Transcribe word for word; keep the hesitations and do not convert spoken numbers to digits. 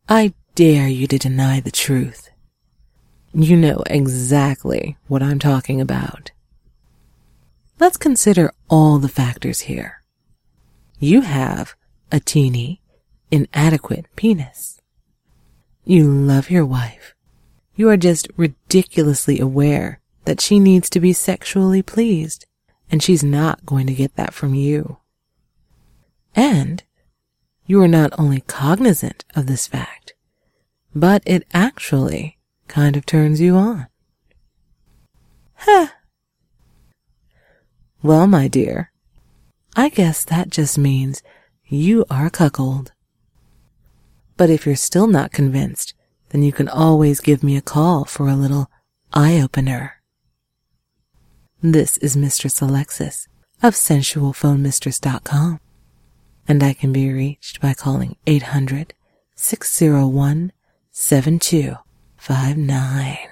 I dare you to deny the truth. You know exactly what I'm talking about. Let's consider all the factors here. You have a teeny, inadequate penis. You love your wife. You are just ridiculously aware that she needs to be sexually pleased, and she's not going to get that from you. And you are not only cognizant of this fact, but it actually kind of turns you on. Huh. Well, my dear, I guess that just means you are a cuckold. But if you're still not convinced, then you can always give me a call for a little eye-opener. This is Mistress Alexis of sensual phone mistress dot com, and I can be reached by calling eight hundred, six oh one, seven two five nine.